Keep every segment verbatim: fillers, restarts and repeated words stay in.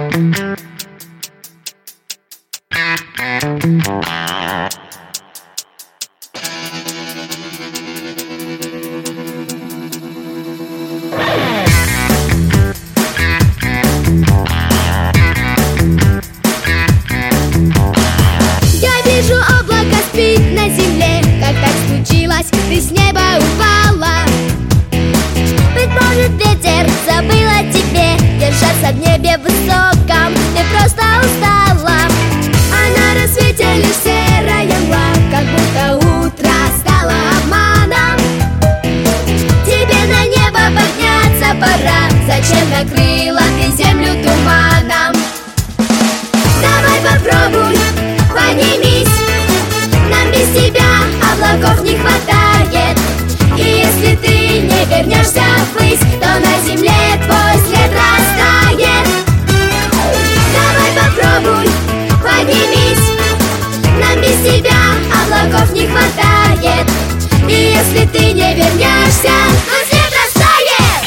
Вижу, облако спит на земле. Как так случилось, ты с неба упала? Быть может, ветер забыл о тебе. Держаться в небе высоком ты просто устала. А на рассвете лишь серая мгла, как будто утро стало обманом. Тебе на небо подняться пора. Зачем накрыла ты землю туманом? Давай попробуй, поднимись. Нам без тебя облаков не хватает. И если ты не вернешься ввысь, то на земле твой след растает. Давай попробуй, поднимись. Нам без тебя облаков не хватает. И если ты не вернешься, то след растает.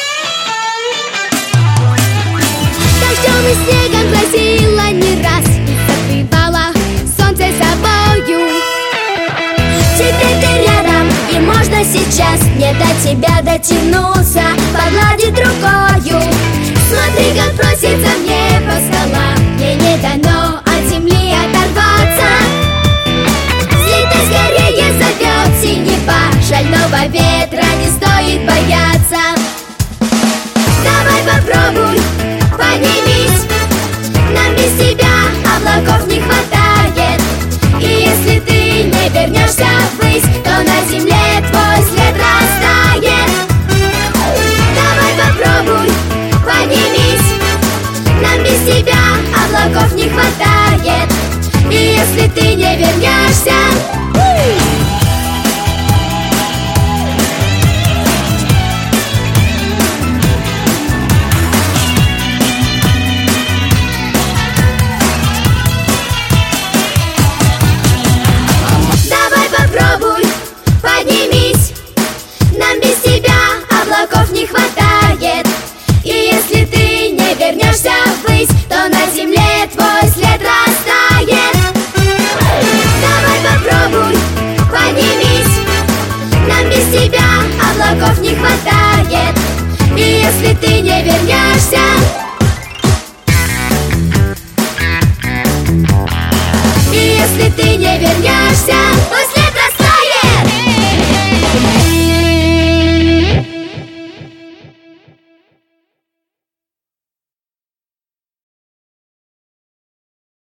Дождем и снегом грозила не раз, закрывала солнце собою. Теперь ты рядом, и можно сейчас мне до тебя дотянуться, погладить рукою. Смотри, как просится мне по стола. Мне не дано от земли оторваться. Взлетай скорее, зовет синева. Шального ветра не стоит бояться. Давай попробуй, поднимись. Нам без тебя облаков не хватает. И если ты не вернешься ввысь, то на земле твой след растает. Давай попробуй, поднимись. Нам без тебя облаков не хватает. И если ты не вернешься,